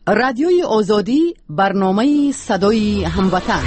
رادیوی آزادی، برنامه صدای هموطن.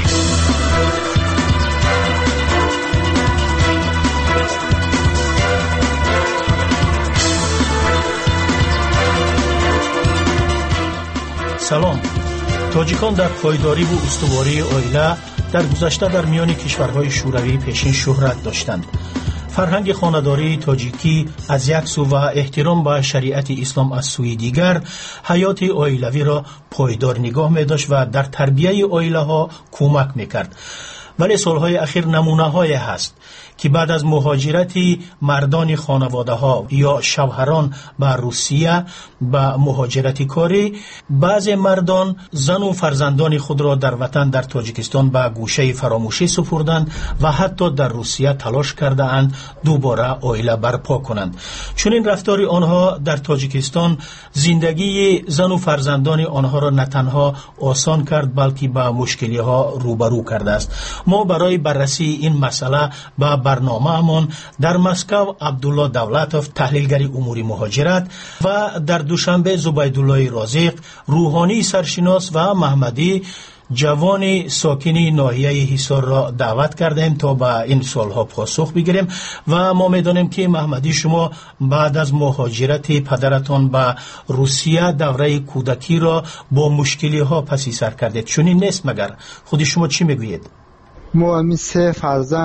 سلام. تاجیکان در پایداری و استواری عائله در گذشته در میان کشورهای شوروی پیشین شهرت داشتند. فرهنگ خانه‌داری تاجیکی از یک سو و احترام به شریعت اسلام از سوی دیگر حیات عائلوی را پایدار نگاه می‌داشت و در تربیت عائله‌ها کمک می‌کرد. ولی سالهای اخیر نمونه‌هایی هست که بعد از مهاجرت مردان خانواده ها یا شوهران به روسیه به مهاجرت کاری، بعض مردان زن و فرزندان خود را در وطن در تاجیکستان به گوشه فراموشی سپردند و حتی در روسیه تلاش کرده اند دوباره عائله برپا کنند. چون این رفتار آنها در تاجیکستان زندگی زن و فرزندان آنها را نه تنها آسان کرد بلکه به مشکلی ها روبرو کرده است. ما برای بررسی این مسئله به برنامه‌مان در مسکو عبدالله دولتوف تحلیلگر امور مهاجرت و در دوشنبه زبیدالله رازق روحانی سرشناس و محمدی جوان ساکن ناحیه حصار را دعوت کردیم تا به این سوالها پاسخ بگیریم و ما می‌دانیم که محمدی شما بعد از مهاجرت پدرتان به روسیه دوره کودکی را با مشکلی‌ها پسی سر کردید. چنین نیست مگر؟ خود شما چی میگویید؟ ما همین سه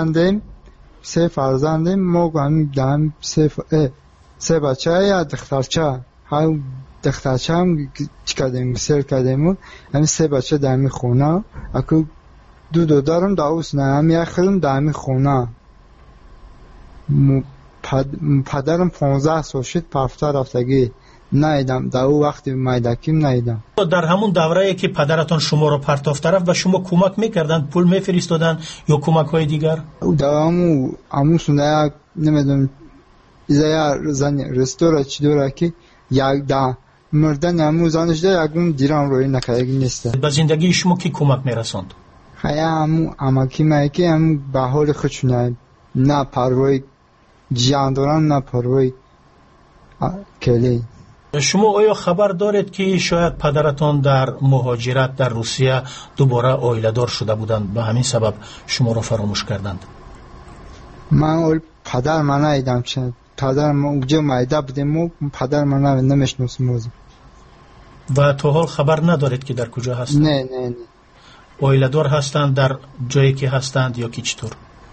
فرزندیم ما همین دام سه بچه یا دخترچه هم دخترچه هم کردیم سر کردیم همین سه بچه دامی خونه اکو دو دارم داوس نه هم یخرم دامی خونه پدرم 15 سال شد پرفته رفتگی نایدم در او وقتی مایدکیم نایدم. در همون دوره‌ای که پدرتان شما را پرتافت رفت و شما کمک میکردن پول میفرستادن یا کمک های دیگر؟ در همون سنده نمیدونم ایزای زن رستورا چی دوره که یک ده مردن همون زنش ده یکون دیران روی نکردگی نیسته. به زندگی شما کی کمک میرساند؟ خیلی همون اماکی مایکی همون به حال خودشونه نه پروای جیان دارن نه پروای کلی. شما آیا خبر دارید که شاید پدرتان در مهاجرت در روسیه دوباره عائله دار شده بودند به همین سبب شما را فراموش کردند؟ من پدر من ندیدم چه پدر من اونجا مایده بودیم و پدر من نمیشناسم و تا حال خبر ندارید که در کجا هستند؟ نه عائله دار هستند در جایی که هستند یا کی چطور؟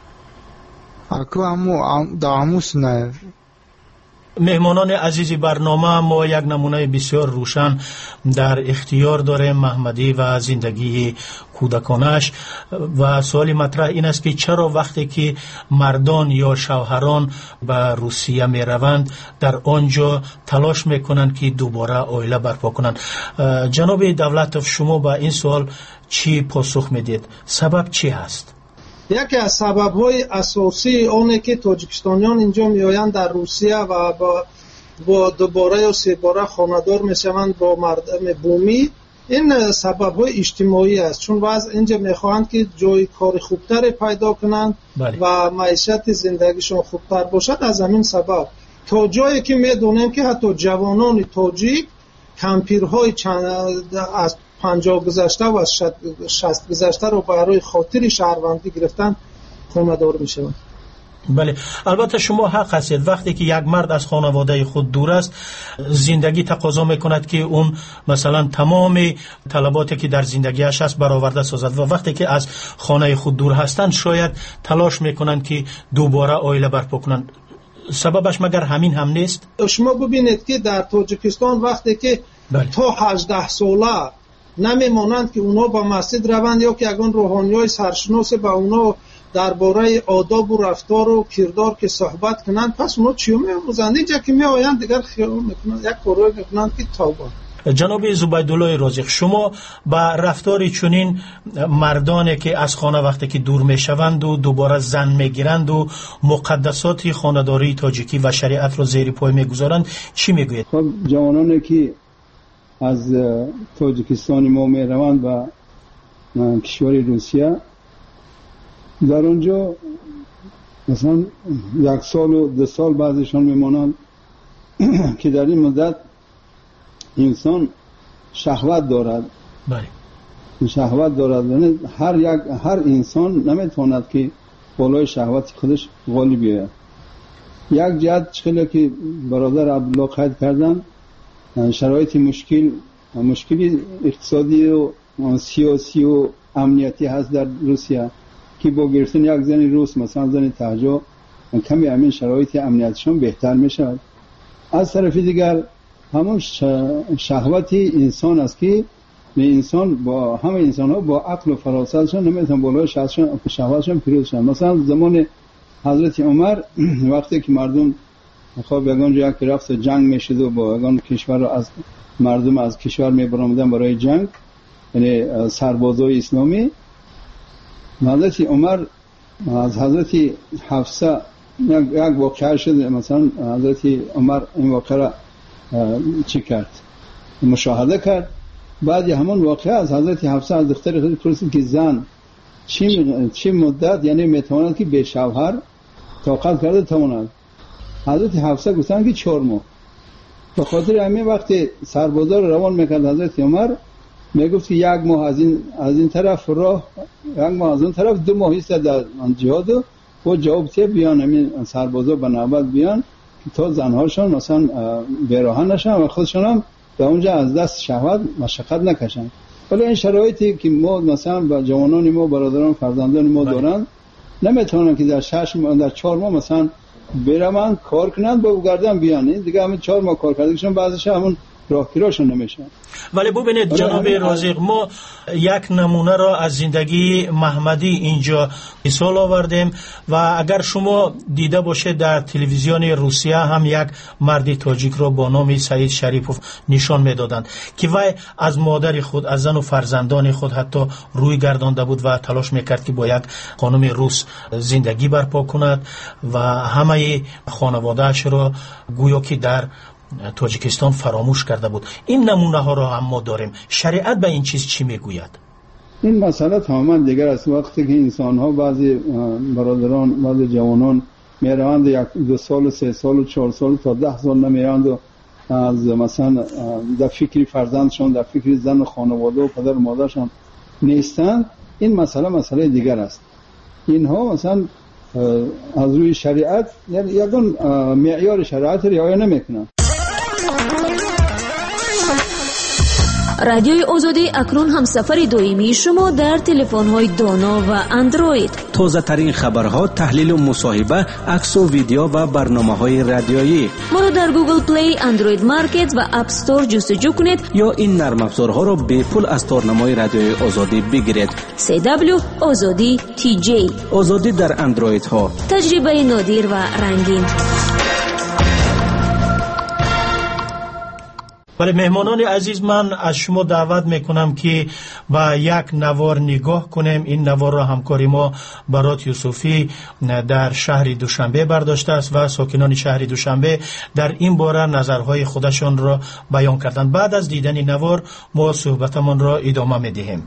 اکو همو داموس نه. مهمانان عزیز برنامه، ما یک نمونه بسیار روشن در اختیار داره محمدی و زندگی کودکانش و سوال مطرح این است که چرا وقتی که مردان یا شوهران به روسیه می روند در آنجا تلاش میکنند که دوباره عائله برپا کنند؟ جناب دولتوف شما به این سوال چی پاسخ میدید؟ سبب چی هست؟ یکی از سبب‌های اساسی آنه که تاجیکستانیان اینجا میآیند در روسیه و با دوباره یا سه باره خانه‌دار میشوند با مردم بومی، این سبب‌های اجتماعی است، چون بعض اینجا میخواهند که جای کار خوبتر پیدا کنند و معیشت زندگیشون خوبتر باشد. از همین سبب تا جایی که میدونیم که حتی جوانان تاجیک کمپیرهای از 50 گذشته و 60 گذشته رو برای خاطر شهروندی گرفتن خانه‌دار میشوند. بله، البته شما حق هستید. وقتی که یک مرد از خانواده خود دور است زندگی تقاضا میکند که اون مثلا تمام طلباتی که در زندگیش هست برآورده سازد و وقتی که از خانه خود دور هستند شاید تلاش میکنند که دوباره عائله برپا کنند. سببش مگر همین هم نیست؟ شما ببینید که در تاجیکستان وقتی که تا 18 ساله نمیمانند که اونا با مسجد روند یا که اگران روحانیای سرشناس با اونا درباره آداب و رفتار و کردار که صحبت کنند، پس اونا چیو می‌آموزند؟ اینجا که میآیند دیگر خیال میکنند یک کارو میکنند که توبه. جناب زبیدالله رازق شما با رفتار چنین مردانی که از خانه وقتی که دور میشوند و دوباره زن میگیرند و مقدسات خانه‌داری تاجیکی و شریعت را زیر پای میگذارند چی میگویید؟ خب جوانانی که از تاجیکستان ما می روند و کشور روسیه در اونجا مثلا 1 سال و 2 سال بعضشان میمانند که در این مدت انسان شهوت دارد. بله. شهوت دارد، یعنی هر انسان نمیتواند که بالای شهوت خودش غالب بیاید. یک جهت خیلی که برادر عبدالله قید کردن، شرایط مشکلی اقتصادی و سیاسی و امنیتی هست در روسیه که با گرفتن یک زن روس مثلا زن تهجا کمی همین شرایط امنیتشون بهتر میشه. از طرف دیگر همون شهوت انسان است که انسان با همه انسان ها با عقل و فراستشون نمیتونن بالای شهوتشون پیروز شن. مثلا زمان حضرت عمر وقتی که مردم خب یگان جا که رفت جنگ میشد و با یگان کشور رو از مردم از کشور میبرامدن برای جنگ، یعنی سربازای اسلامی، حضرت عمر از حضرت حفصه یک واقعه شد. مثلا حضرت عمر این واقعه را چی کرد؟ مشاهده کرد. بعد همون واقعه از حضرت حفصه از دختر خود پرسید که زن چی مدت یعنی میتواند که به شوهر طاقت کرده تواند؟ حضرت حفصه گفتن که 4 ماه. به خاطر همین وقتی سربازا رو روان میکرد حضرت عمر میگفت که 1 ماه از این طرف راه، 1 ماه از اون طرف، 2 ماه است در جهاد و جواب ته بیان همین سربازا به نوبت بیان که تا زنهاشون مثلا بیراهن نشن و خودشون هم به اونجا از دست شهوت مشقت نکشن. ولی این شرایطی که ما مثلا با جوانان ما برادران فرزندان ما دارن نمیتونن که در 4 ماه مثلا برن کار کنن با گردن بیان. دیگه همین 4 ماه کار کردنشون بعضیش همون راهگیراشون نمیشن. ولی ببینید جناب رازق، ما یک نمونه را از زندگی محمدی اینجا مثال آوردیم و اگر شما دیده باشید در تلویزیون روسیه هم یک مرد تاجیک را با نام سعید شریفوف نشان میدادند که وی از مادر خود، از زن و فرزندان خود حتی روی گردانده بود و تلاش میکرد که با یک خانم روس زندگی برپا کند و همه خانواده‌اش را گویا که در تاجیکستان فراموش کرده بود. این نمونه ها را هم ما داریم. شریعت به این چیز چی میگوید؟ این مسئله تماما دیگر است. وقتی که انسان ها بعضی برادران بعضی جوانان میروند 1-2 سال و 3 سال و 4 سال تا 10 سال نمیروند و از مثلا در فکری فرزندشان، در فکری زن و خانواده و پدر و مادرشان نیستند، این مسئله دیگر است. اینها مثلا از روی شریعت یعنی یگان معیار شریعت رعایت نمیکنند. رادیوی آزادی اکنون هم سفر دائمی شما در تلفن‌های دانا و اندروید. تازه ترین خبرها، تحلیل و مصاحبه، عکس و ویدیو و برنامه‌های رادیویی. ما را در گوگل پلی، اندروید مارکت و اپ استور جستجو کنید یا این نرم افزارها را به پول از تارنمای رادیوی آزادی بگیرید. CW آزادی TJ. آزادی در اندروید ها. تجربه نادر و رنگین. برای مهمانان عزیز من از شما دعوت میکنم که با یک نوار نگاه کنیم. این نوار را همکاری ما برات یوسفی در شهر دوشنبه برداشته است و ساکنان شهر دوشنبه در این باره نظرهای خودشان را بیان کردند. بعد از دیدن نوار ما صحبتمان را ادامه میدهیم.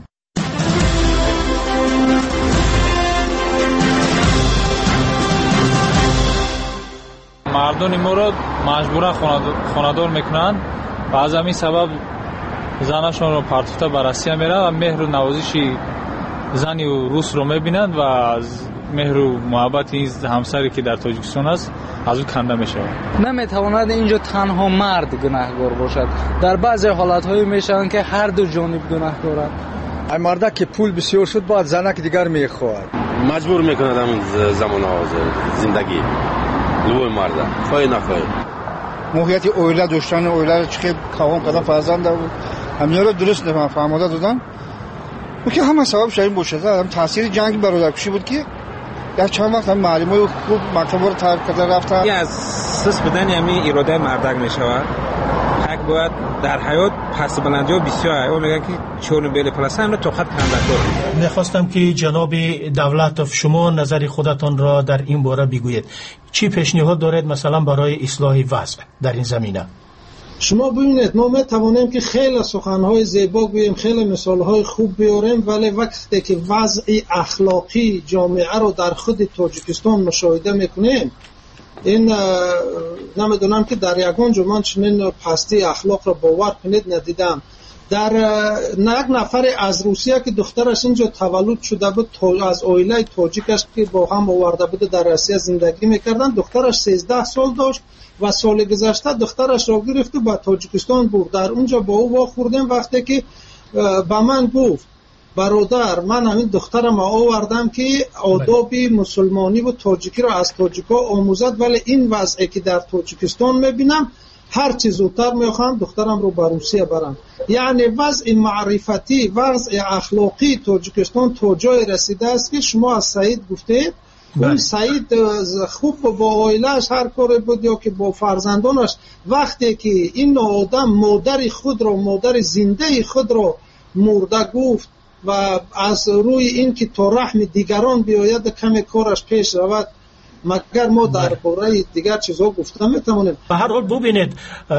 مردم ما را مجبورا خانه‌دار میکنند و از همین سبب زنشان رو پرتفته به روسیه میره و مهر و نوازش زنی و روس رو میبینند و از مهر و محبت این همسری که در تاجیکستان است از او کنده میشه. نمیتواند اینجا تنها مرد گناهکار باشد. در بعضی حالت‌های میشن که هر دو جانب گناهکارند. این مرد که پول بسیار شد بعد زنک دیگر میخواد، مجبور میکنه در اون زمان زندگی لوی مرد خواهی نخواهی. موقعیت اویله داشتن اویله چه کام کردن فرزند بود همینا رو درست نفهمیده دادن و که همه سبب این باشه. هم تاثیر جنگ برادرکشی بود که در چند وقت هم معلمای خوب مکتب رو ترک کرده رفتن. از سس بدن همین اراده مردک میشود. حق باید در حیات پس بلندی و بسیار او میگن که چون بیل پلاس هم تو خط کندن. میخواستم که جناب دولتوف شما نظر خودتان را در این باره بگویید. چی پیشنهاد دارید مثلا برای اصلاح وضع در این زمینه؟ شما ببینید ما میتوانیم که خیلی سخنهای زیبا گوییم، خیلی مثالهای خوب بیاریم، ولی وقتی که وضع اخلاقی جامعه رو در خود تاجیکستان مشاهده میکنیم این نمیدونم که در یگان جمان چنین پستی اخلاق را باور کنید ندیدم. در یک نفر از روسیه که دخترش اینجا تولد شده بود، از عائله تاجیک است که با هم آورده بود در روسیه زندگی میکردن. دخترش 13 سال داشت و سال گذشته دخترش را گرفت و به تاجیکستان برد. در اونجا با او واخوردیم. وقتی که به من گفت برادر من همین دخترم آوردم که آداب مسلمانی و تاجیکی را از تاجیکا آموزد، ولی این وضعی که در تاجیکستان میبینم هر چیز زودتر میخوام دخترم رو به روسیه برم. یعنی وضع معرفتی، وضع اخلاقی تاجیکستان تا جای رسیده است که شما از سعید گفتید. اون سعید خوب با عائله‌اش هر کاری بود یا که با فرزندانش، وقتی که این آدم مادر خود را، مادر زنده خود را مرده گفت و از روی این که تا رحم دیگران بیاید کمی کارش پیش رود، مگر ما در باره دیگر چیزها گفتم میتونیم. به هر حال ببینید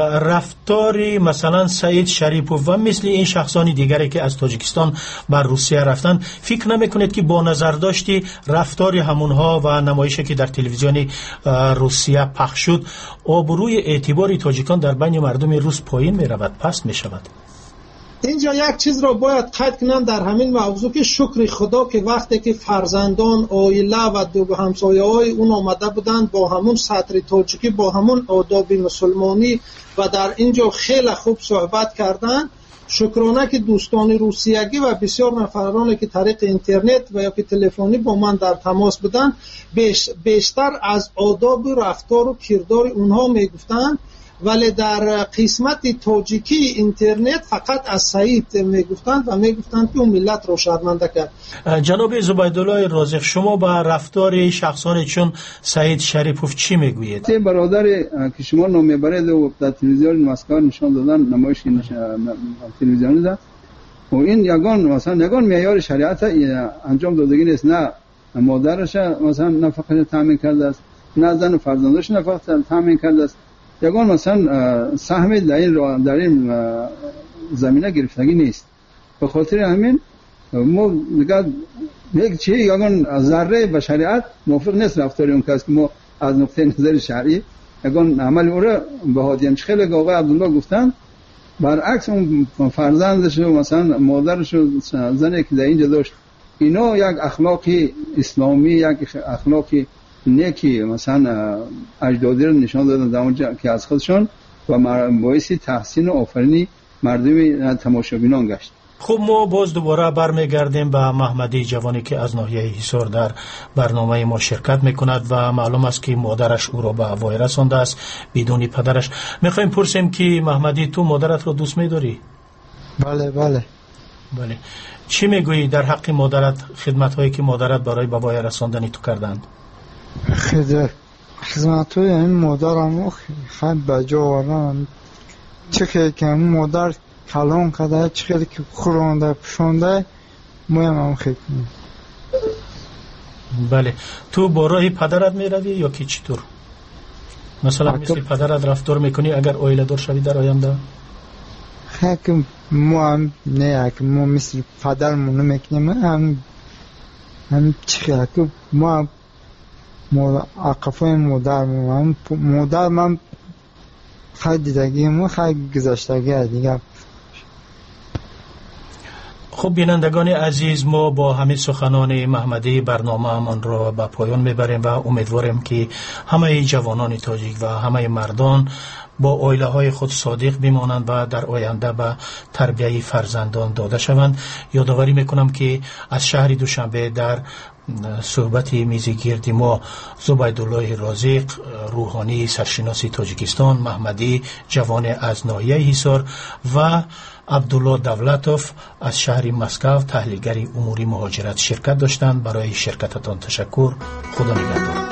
رفتاری مثلا سعید شریپوف و مثل این شخصانی دیگری که از تاجیکستان بر روسیه رفتن، فکر نمیکنید که با نظر داشتی رفتاری همونها و نمایشی که در تلویزیون روسیه پخش شد، آبروی اعتباری تاجیکان در بین مردم روس پایین میرود، پست میشود؟ اینجا یک چیز را باید قید کنم در همین موضوع که شکر خدا که وقتی که فرزندان، عائله و دو همسایه های اون آمده بودند با همون سطر تاجیکی، با همون آداب مسلمانی و در اینجا خیلی خوب صحبت کردن، شکرانه که دوستان روسیگی و بسیار نفرانی که طریق اینترنت و یا که تلفنی با من در تماس بودند بیشتر از آداب رفتار و کردار اونها میگفتند، ولی در قسمت تاجیکی اینترنت فقط از سعید میگفتند و میگفتند که اون ملت رو شرمنده کرد. جناب زبیدالله رازق، شما با رفتار شخصانی چون سعید شریپوف چی میگویید؟ این برادر که شما نام میبرید و در تلویزیون مسکو نشان دادن، نمایش تلویزیونی ده و این یگان معیار شریعت انجام دادگی نیست. نه مادرش مثلا نفقه تامین کرده است، نه زن و فرزندش نفقه تامین کرده است. یگان مثلا سهم در این زمینه گرفتگی نیست. به خاطر همین ما یک چیز یگان ذره به شریعت موافق نیست رفتار اون کس که ما از نقطه نظر شرعی یگان عمل او را به هادیان خیلی آقای عبدالله گفتن، برعکس اون فرزندش و مثلا مادرش و زنی که در اینجا داشت، اینا یک اخلاقی اسلامی، یک اخلاقی نیکی مثلا اجدادی رو نشان دادن در اونجا که از خودشون و باعث تحسین و آفرینی مردم تماشابینان گشت. خب ما باز دوباره برمیگردیم به محمدی جوانی که از ناحیه حصار در برنامه ما شرکت میکند و معلوم است که مادرش او را به هوای رسانده است بدون پدرش. میخوایم پرسیم که محمدی تو مادرت رو دوست میداری؟ بله بله. بله. چی میگویی در حق مادرت، خدمت هایی که مادرت برای به هوای رساندن تو کردند؟ خدمت های این مادرم خیلی بجا آوردن. چه که مادر کلان کرده، چه که خورانده پشانده مایم هم خیلی. بله. تو با راه پدرت می روی یا که چطور؟ مثلا مثل پدرت رفتار میکنی اگر عائله دار شوی در آینده؟ خیلی ما هم نه که ما مثل پدرمون نمیکنیم، هم چه که ما عقفای مادر من خیلی دیدگی ما خیلی گذاشتگی دیگه. خب بینندگان عزیز، ما با همین سخنان محمدی برنامه همان را به پایان میبریم و امیدواریم که همه جوانان تاجیک و همه مردان با عائله های خود صادق بمانند و در آینده به تربیت فرزندان داده شوند. یادآوری میکنم که از شهر دوشنبه در صحبت میزگیرد ما زبیدالله رازق روحانی سرشناس تاجیکستان، محمدی جوان از ناحیه حصار و عبدالله دولتوف از شهر مسکو تحلیلگر امور مهاجرت شرکت داشتند. برای شرکتتان تشکر. خدا نگهدار.